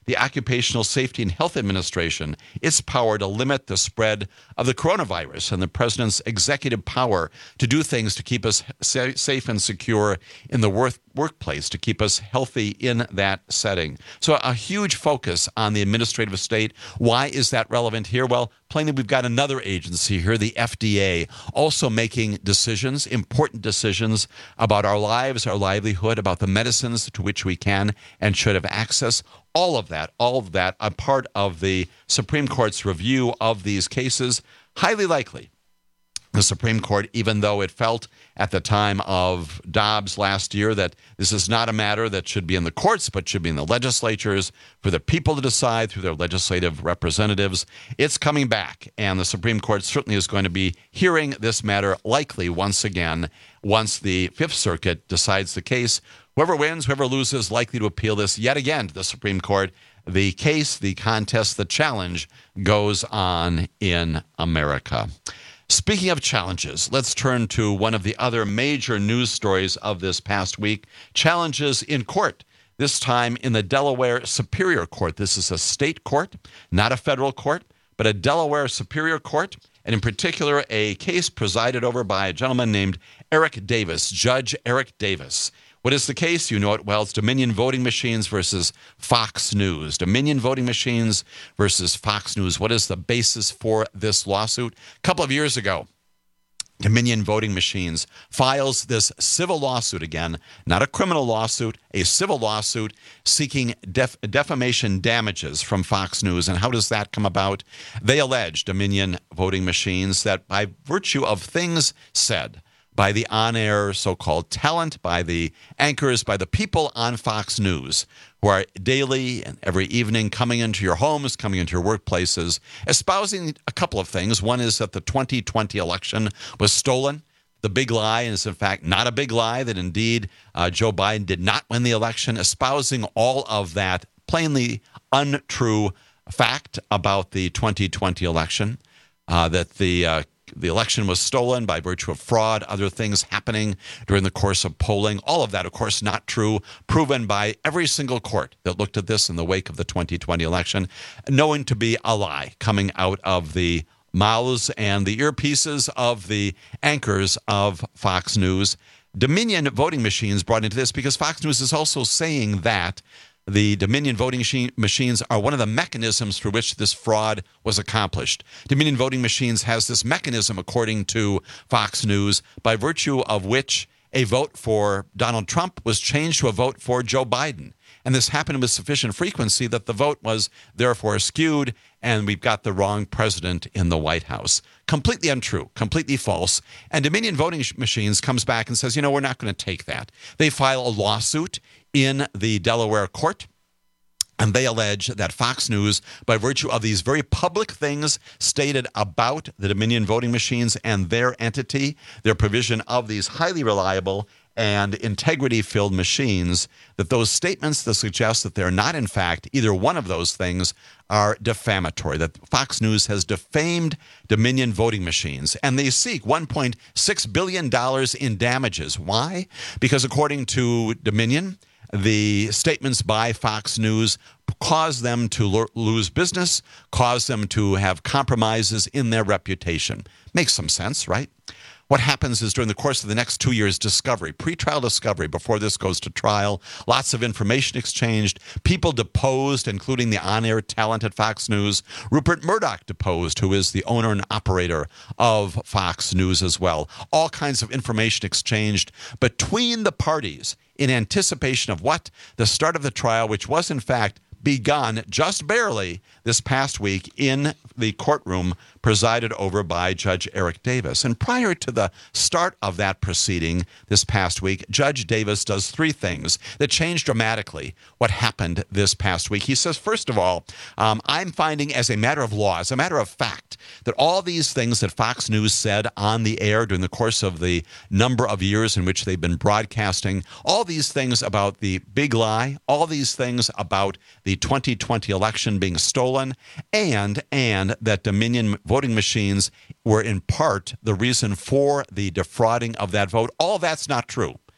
the Occupational Safety and Health Administration its power to limit the spread of the coronavirus and the president's executive power to do things to keep us sa- safe and secure in the work- workplace, to keep us healthy in that setting. So a huge focus on the administrative state. Why is that relevant here? Well, plainly, we've got another agency here, the F D A, also making decisions, important decisions about our lives, our livelihood, about the medicines to which we can and should have access. All of that, all of that, a part of the Supreme Court's review of these cases. Highly likely, the Supreme Court, even though it felt at the time of Dobbs last year that this is not a matter that should be in the courts, but should be in the legislatures for the people to decide through their legislative representatives, it's coming back. And the Supreme Court certainly is going to be hearing this matter likely once again, once the Fifth Circuit decides the case. Whoever wins, whoever loses, likely to appeal this yet again to the Supreme Court. The case, the contest, the challenge goes on in America. Speaking of challenges, let's turn to one of the other major news stories of this past week, challenges in court, this time in the Delaware Superior Court. This is a state court, not a federal court, but a Delaware Superior Court, and in particular, a case presided over by a gentleman named Eric Davis, Judge Eric Davis. What is the case? You know it well. It's Dominion Voting Machines versus Fox News. Dominion Voting Machines versus Fox News. What is the basis for this lawsuit? A couple of years ago, Dominion Voting Machines files this civil lawsuit again, not a criminal lawsuit, a civil lawsuit seeking def- defamation damages from Fox News. And how does that come about? They allege, Dominion Voting Machines, that by virtue of things said by the on-air so-called talent, by the anchors, by the people on Fox News who are daily and every evening coming into your homes, coming into your workplaces, espousing a couple of things. One is that the twenty twenty election was stolen. The big lie is, in fact, not a big lie, that indeed uh, Joe Biden did not win the election, espousing all of that plainly untrue fact about the twenty twenty election, uh, that the uh, The election was stolen by virtue of fraud, other things happening during the course of polling. All of that, of course, not true, proven by every single court that looked at this in the wake of the twenty twenty election, knowing to be a lie coming out of the mouths and the earpieces of the anchors of Fox News. Dominion Voting Machines brought into this because Fox News is also saying that the Dominion voting machines are one of the mechanisms through which this fraud was accomplished. Dominion Voting Machines has this mechanism, according to Fox News, by virtue of which a vote for Donald Trump was changed to a vote for Joe Biden. And this happened with sufficient frequency that the vote was therefore skewed, and we've got the wrong president in the White House. Completely untrue, completely false. And Dominion Voting Machines comes back and says, you know, we're not going to take that. They file a lawsuit in the Delaware court, and they allege that Fox News, by virtue of these very public things stated about the Dominion Voting Machines and their entity, their provision of these highly reliable and integrity-filled machines, that those statements that suggest that they're not, in fact, either one of those things are defamatory, that Fox News has defamed Dominion Voting Machines, and they seek one point six billion dollars in damages. Why? Because according to Dominion, the statements by Fox News cause them to lo- lose business, cause them to have compromises in their reputation. Makes some sense, right? What happens is during the course of the next two years, discovery, pretrial discovery before this goes to trial, lots of information exchanged, people deposed, including the on-air talent at Fox News, Rupert Murdoch deposed, who is the owner and operator of Fox News as well. All kinds of information exchanged between the parties in anticipation of what? The start of the trial, which was in fact begun just barely this past week in the courtroom presided over by Judge Eric Davis. And prior to the start of that proceeding this past week, Judge Davis does three things that change dramatically what happened this past week. He says, first of all, um, I'm finding as a matter of law, as a matter of fact, that all these things that Fox News said on the air during the course of the number of years in which they've been broadcasting, all these things about the big lie, all these things about the twenty twenty election being stolen, and and that Dominion voting machines were in part the reason for the defrauding of that vote. All that's not true.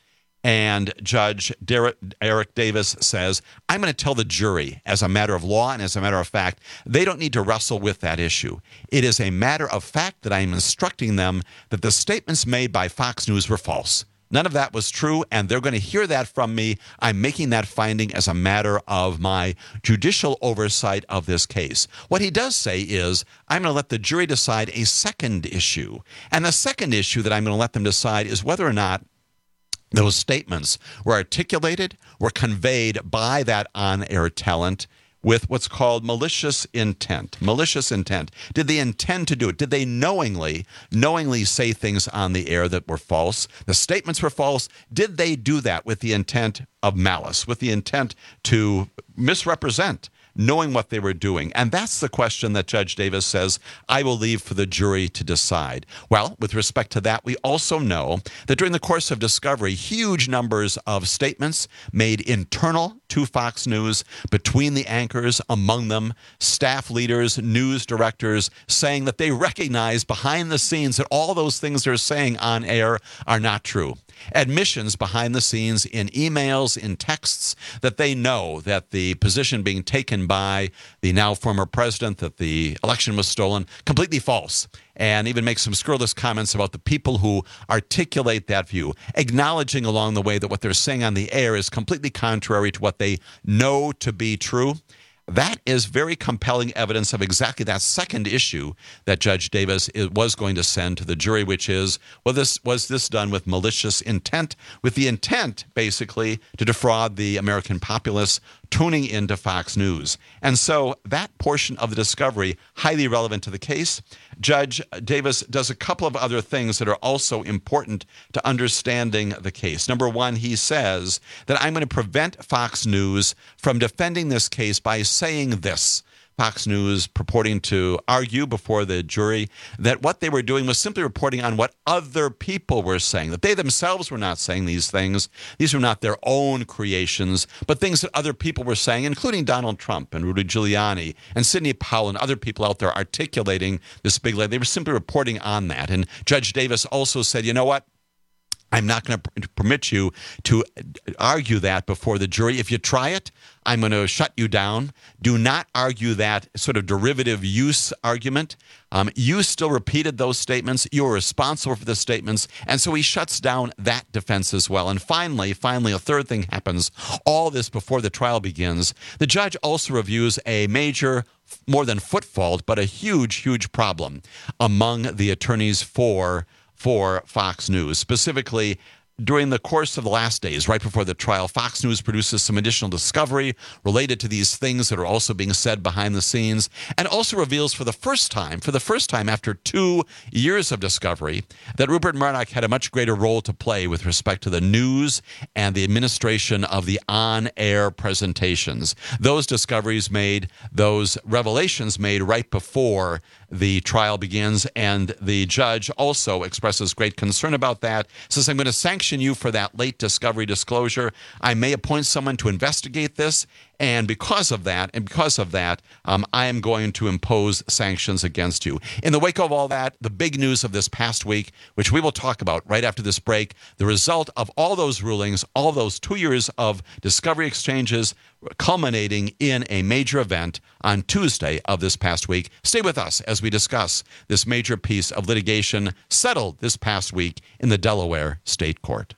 And Judge Derek, Eric Davis says, I'm going to tell the jury, as a matter of law and as a matter of fact, they don't need to wrestle with that issue. It is a matter of fact that I am instructing them that the statements made by Fox News were false. None of that was true, and they're going to hear that from me. I'm making that finding as a matter of my judicial oversight of this case. What he does say is, I'm going to let the jury decide a second issue. And the second issue that I'm going to let them decide is whether or not those statements were articulated, were conveyed by that on-air talent with what's called malicious intent. Malicious intent. Did they intend to do it? Did they knowingly, knowingly say things on the air that were false? The statements were false. Did they do that with the intent of malice, with the intent to misrepresent, knowing what they were doing? And that's the question that Judge Davis says, I will leave for the jury to decide. Well, with respect to that, we also know that during the course of discovery, huge numbers of statements made internal to Fox News between the anchors, among them staff leaders, news directors, saying that they recognize behind the scenes that all those things they're saying on air are not true. Admissions behind the scenes in emails, in texts, that they know that the position being taken by the now former president, that the election was stolen, completely false. And even make some scurrilous comments about the people who articulate that view, acknowledging along the way that what they're saying on the air is completely contrary to what they know to be true. That is very compelling evidence of exactly that second issue that Judge Davis was going to send to the jury, which is, well, this was this done with malicious intent, with the intent, basically, to defraud the American populace tuning into Fox News. And so that portion of the discovery, highly relevant to the case. Judge Davis does a couple of other things that are also important to understanding the case. Number one, he says that I'm going to prevent Fox News from defending this case by saying this. Fox News purporting to argue before the jury that what they were doing was simply reporting on what other people were saying, that they themselves were not saying these things. These were not their own creations, but things that other people were saying, including Donald Trump and Rudy Giuliani and Sidney Powell and other people out there articulating this big lie. They were simply reporting on that. And Judge Davis also said, you know what? I'm not going to permit you to argue that before the jury. If you try it, I'm going to shut you down. Do not argue that sort of derivative use argument. Um, you still repeated those statements. You were responsible for the statements. And so he shuts down that defense as well. And finally, finally, a third thing happens. All this before the trial begins. The judge also reviews a major, more than footfall, but a huge, huge problem among the attorneys for for Fox News. Specifically, during the course of the last days, right before the trial, Fox News produces some additional discovery related to these things that are also being said behind the scenes, and also reveals for the first time, for the first time after two years of discovery, that Rupert Murdoch had a much greater role to play with respect to the news and the administration of the on-air presentations. Those discoveries made, those revelations made right before the trial begins, and the judge also expresses great concern about that, says, I'm going to sanction you for that late discovery disclosure. I may appoint someone to investigate this, and because of that, and because of that, um, I am going to impose sanctions against you. In the wake of all that, the big news of this past week, which we will talk about right after this break, the result of all those rulings, all those two years of discovery exchanges, culminating in a major event on Tuesday of this past week. Stay with us as we discuss this major piece of litigation settled this past week in the Delaware State Court.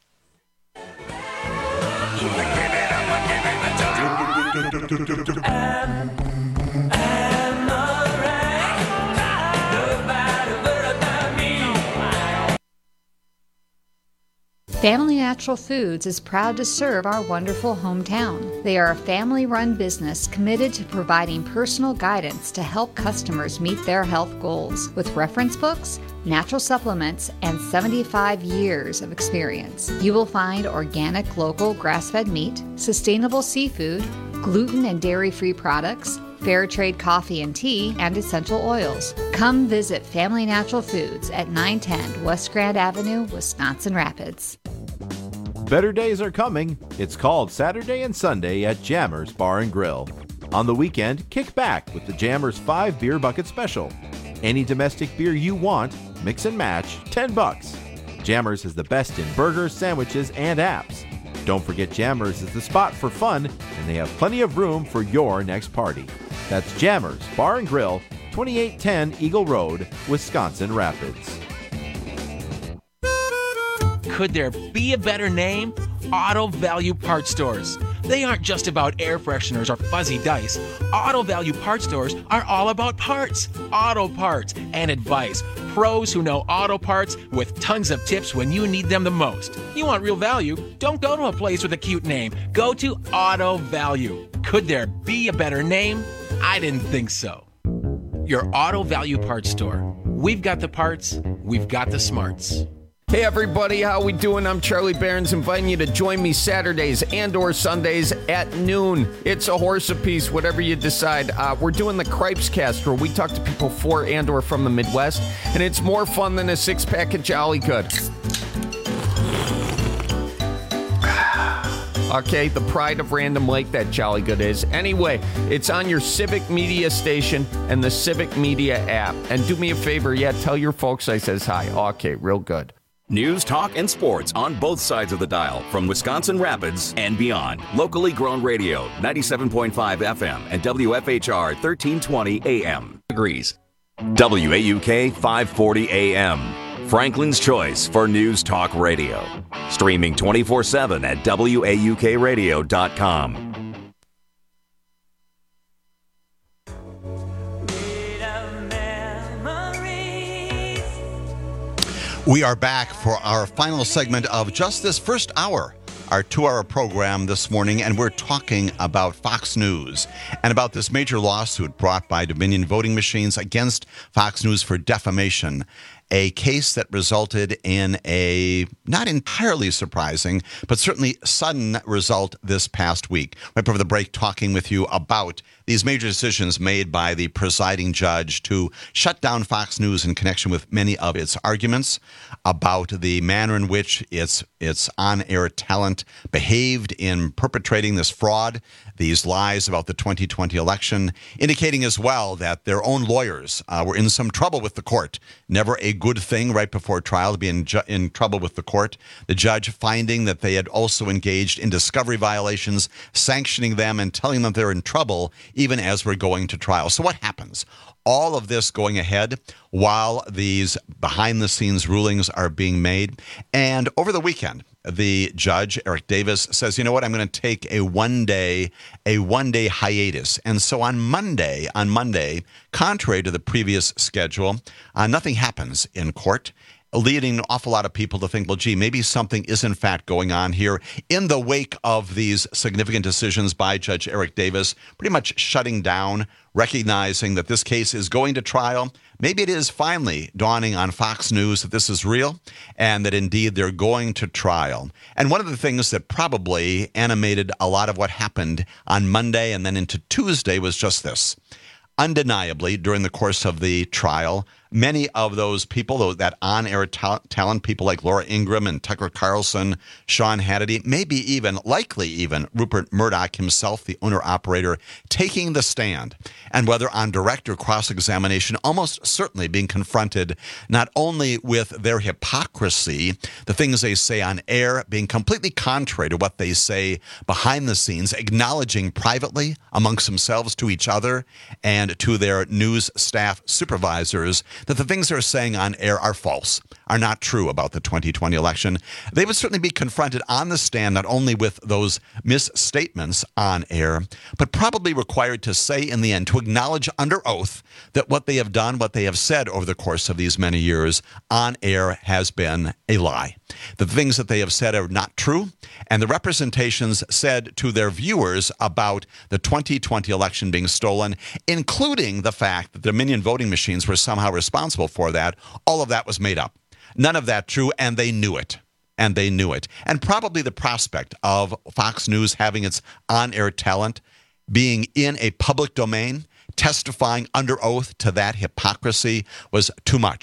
Family Natural Foods is proud to serve our wonderful hometown. They are a family-run business committed to providing personal guidance to help customers meet their health goals with reference books, natural supplements, and seventy-five years of experience. You will find organic, local, grass-fed meat, sustainable seafood, gluten and dairy-free products, fair trade coffee and tea, and essential oils. Come visit Family Natural Foods at nine ten West Grand Avenue, Wisconsin Rapids. Better days are coming. It's called Saturday and Sunday at Jammers Bar and Grill. On the weekend, kick back with the Jammers five Beer Bucket Special. Any domestic beer you want, mix and match, ten bucks. Jammers is the best in burgers, sandwiches, and apps. Don't forget Jammers is the spot for fun, and they have plenty of room for your next party. That's Jammers Bar and Grill, twenty-eight ten Eagle Road, Wisconsin Rapids. Could there be a better name? Auto Value Parts Stores. They aren't just about air fresheners or fuzzy dice. Auto Value Parts Stores are all about parts, auto parts, and advice. Pros who know auto parts with tons of tips when you need them the most. You want real value? Don't go to a place with a cute name. Go to Auto Value. Could there be a better name? I didn't think so. Your Auto Value Parts Store. We've got the parts, we've got the smarts. Hey everybody, how we doing? I'm Charlie Barons, inviting you to join me Saturdays and or Sundays at noon. It's a horse apiece, whatever you decide. Uh, we're doing the Cripes Cast, where we talk to people for and or from the Midwest, and it's more fun than a six-pack of Jolly Good. Okay, the pride of Random Lake, that Jolly Good is. Anyway, it's on your Civic Media station and the Civic Media app. And do me a favor, yeah, tell your folks I says hi. Okay, real good. News, talk, and sports on both sides of the dial from Wisconsin Rapids and beyond. Locally grown radio, ninety-seven point five F M and W F H R thirteen twenty A M. Degrees. W A U K five forty A M. Franklin's choice for news talk radio. Streaming twenty-four seven at W A U K radio dot com. We are back for our final segment of just this first hour, our two-hour program this morning, and we're talking about Fox News and about this major lawsuit brought by Dominion Voting Machines against Fox News for defamation, a case that resulted in a not entirely surprising, but certainly sudden result this past week. Right before the break, talking with you about these major decisions made by the presiding judge to shut down Fox News in connection with many of its arguments about the manner in which its its on-air talent behaved in perpetrating this fraud, these lies about the twenty twenty election, indicating as well that their own lawyers uh, were in some trouble with the court. Never a good thing right before trial to be in, ju- in trouble with the court. The judge finding that they had also engaged in discovery violations, sanctioning them and telling them they're in trouble even as we're going to trial. So what happens? All of this going ahead while these behind-the-scenes rulings are being made. And over the weekend, the judge, Eric Davis, says, you know what, I'm going to take a one-day a one-day hiatus. And so on Monday, on Monday, contrary to the previous schedule, uh, nothing happens in court, leading an awful lot of people to think, well, gee, maybe something is in fact going on here in the wake of these significant decisions by Judge Eric Davis, pretty much shutting down, recognizing that this case is going to trial. Maybe it is finally dawning on Fox News that this is real and that indeed they're going to trial. And one of the things that probably animated a lot of what happened on Monday and then into Tuesday was just this. Undeniably, during the course of the trial, many of those people, that on-air ta- talent, people like Laura Ingraham and Tucker Carlson, Sean Hannity, maybe even, likely even, Rupert Murdoch himself, the owner-operator, taking the stand, and whether on direct or cross-examination, almost certainly being confronted not only with their hypocrisy, the things they say on air being completely contrary to what they say behind the scenes, acknowledging privately amongst themselves to each other and to their news staff supervisors that the things they're saying on air are false, are not true about the twenty twenty election. They would certainly be confronted on the stand not only with those misstatements on air, but probably required to say in the end, to acknowledge under oath that what they have done, what they have said over the course of these many years on air has been a lie. The things that they have said are not true, and the representations said to their viewers about the twenty twenty election being stolen, including the fact that the Dominion voting machines were somehow responsible for that, all of that was made up. None of that true, and they knew it. And they knew it. And probably the prospect of Fox News having its on-air talent being in a public domain, testifying under oath to that hypocrisy was too much.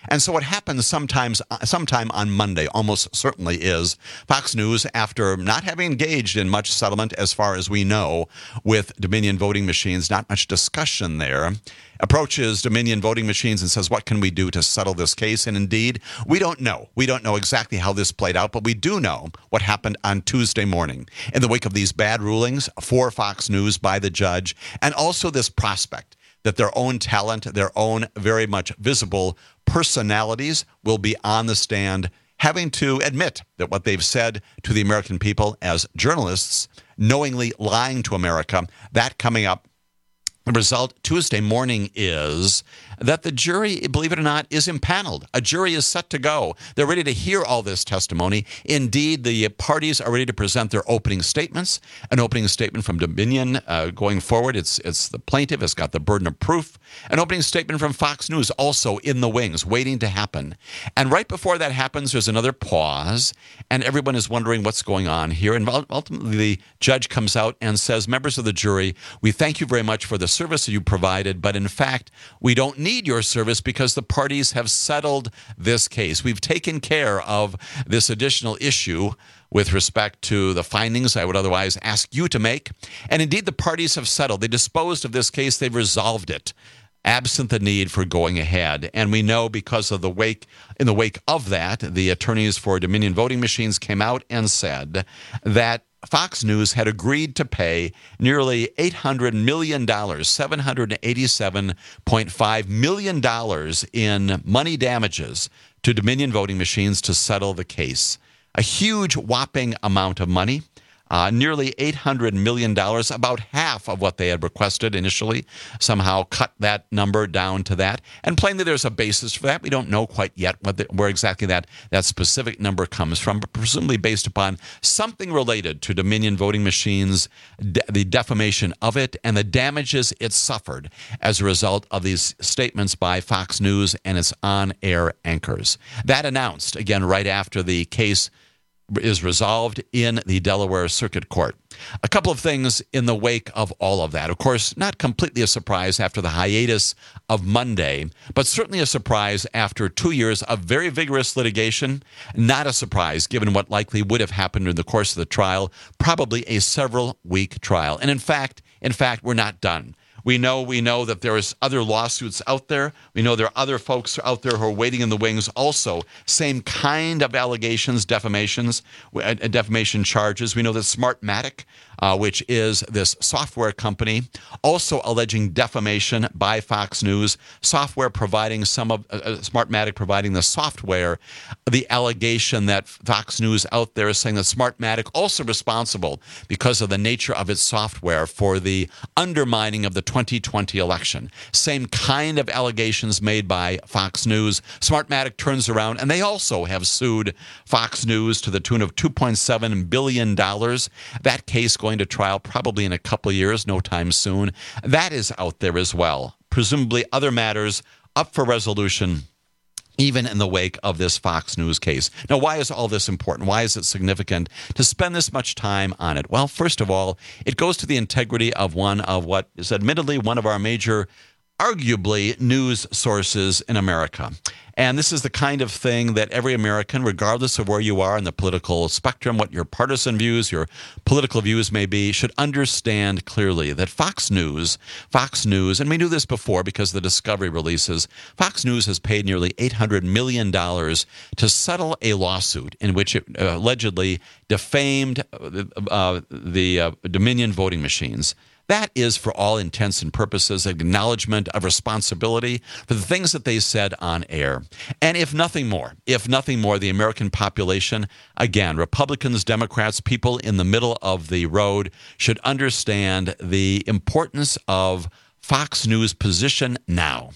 And so what happens sometimes, sometime on Monday, almost certainly is Fox News, after not having engaged in much settlement as far as we know with Dominion voting machines, not much discussion there, approaches Dominion voting machines and says, what can we do to settle this case? And indeed, we don't know. We don't know exactly how this played out, but we do know what happened on Tuesday morning in the wake of these bad rulings for Fox News by the judge, and also this prospect that their own talent, their own very much visible personalities will be on the stand having to admit that what they've said to the American people as journalists, knowingly lying to America, that coming up. The result Tuesday morning is that the jury, believe it or not, is impaneled. A jury is set to go. They're ready to hear all this testimony. Indeed, the parties are ready to present their opening statements. An opening statement from Dominion uh, going forward. It's it's the plaintiff has got the burden of proof. An opening statement from Fox News also in the wings, waiting to happen. And right before that happens, there's another pause, and everyone is wondering what's going on here. And ultimately, the judge comes out and says, members of the jury, we thank you very much for the service that you provided, but in fact, we don't need your service because the parties have settled this case. We've taken care of this additional issue with respect to the findings I would otherwise ask you to make. And indeed, the parties have settled. They disposed of this case. They've resolved it, absent the need for going ahead. And we know because of the wake, in the wake of that, the attorneys for Dominion voting machines came out and said that Fox News had agreed to pay nearly eight hundred million dollars, seven hundred eighty-seven point five million dollars in money damages to Dominion voting machines to settle the case. A huge, whopping amount of money. Uh, nearly eight hundred million dollars, about half of what they had requested initially, somehow cut that number down to that. And plainly, there's a basis for that. We don't know quite yet what the, where exactly that, that specific number comes from, but presumably based upon something related to Dominion voting machines, de- the defamation of it, and the damages it suffered as a result of these statements by Fox News and its on-air anchors. That announced, again, right after the case is resolved in the Delaware Circuit Court. A couple of things in the wake of all of that. Of course, not completely a surprise after the hiatus of Monday, but certainly a surprise after two years of very vigorous litigation. Not a surprise given what likely would have happened in the course of the trial, probably a several-week trial. And in fact, in fact, we're not done. We know we know that there's other lawsuits out there. We know there are other folks out there who are waiting in the wings also. Same kind of allegations, defamations, uh, defamation charges. We know that Smartmatic, uh, which is this software company, also alleging defamation by Fox News. Software providing some of, uh, Smartmatic providing the software. The allegation that Fox News out there is saying that Smartmatic also responsible because of the nature of its software for the undermining of the twenty twenty election. Same kind of allegations made by Fox News. Smartmatic turns around, and they also have sued Fox News to the tune of two point seven billion dollars. That case going to trial probably in a couple of years, no time soon. That is out there as well. Presumably other matters up for resolution even in the wake of this Fox News case. Now, why is all this important? Why is it significant to spend this much time on it? Well, first of all, it goes to the integrity of one of what is admittedly one of our major, arguably, news sources in America. And this is the kind of thing that every American, regardless of where you are in the political spectrum, what your partisan views, your political views may be, should understand clearly that Fox News, Fox News, and we knew this before because of the Discovery releases, Fox News has paid nearly eight hundred million dollars to settle a lawsuit in which it uh, allegedly defamed uh, the uh, Dominion voting machines. That is, for all intents and purposes, an acknowledgement of responsibility for the things that they said on air. And if nothing more, if nothing more, the American population, again, Republicans, Democrats, people in the middle of the road, should understand the importance of Fox News' position now.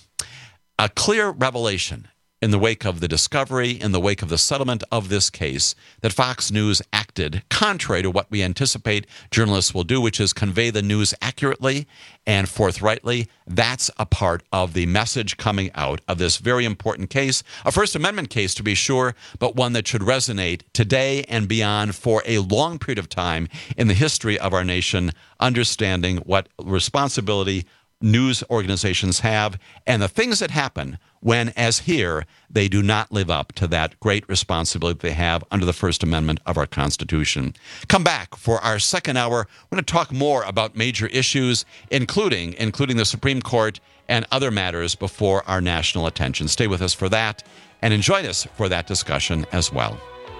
A clear revelation in the wake of the discovery, in the wake of the settlement of this case, that Fox News acted contrary to what we anticipate journalists will do, which is convey the news accurately and forthrightly. That's a part of the message coming out of this very important case, a First Amendment case to be sure, but one that should resonate today and beyond for a long period of time in the history of our nation, understanding what responsibility news organizations have, and the things that happen when, as here, they do not live up to that great responsibility they have under the First Amendment of our Constitution. Come back for our second hour. We're going to talk more about major issues, including, including the Supreme Court and other matters before our national attention. Stay with us for that, and join us for that discussion as well.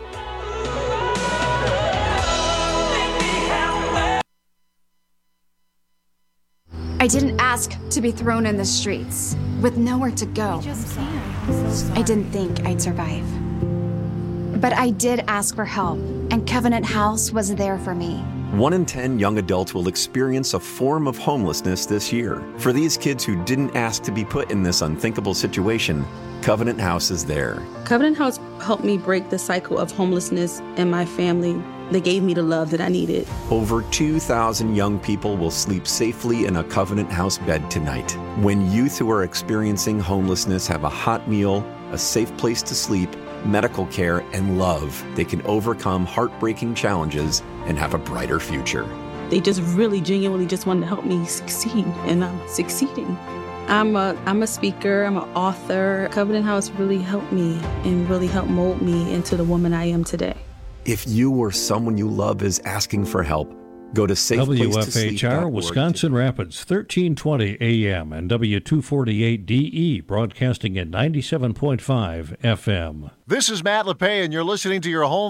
I didn't ask to be thrown in the streets with nowhere to go. I didn't think I'd survive. But I did ask for help, and Covenant House was there for me. One in ten young adults will experience a form of homelessness this year. For these kids who didn't ask to be put in this unthinkable situation, Covenant House is there. Covenant House helped me break the cycle of homelessness in my family. They gave me the love that I needed. Over two thousand young people will sleep safely in a Covenant House bed tonight. When youth who are experiencing homelessness have a hot meal, a safe place to sleep, medical care, and love, they can overcome heartbreaking challenges and have a brighter future. They just really genuinely just wanted to help me succeed, and I'm succeeding. I'm a I'm a speaker, I'm an author. Covenant House really helped me and really helped mold me into the woman I am today. If you or someone you love is asking for help, go to safe place to sleep dot org. W F H R, Wisconsin Rapids, thirteen twenty A M and W two forty-eight D E, broadcasting at ninety-seven point five F M. This is Matt LePay, and you're listening to your home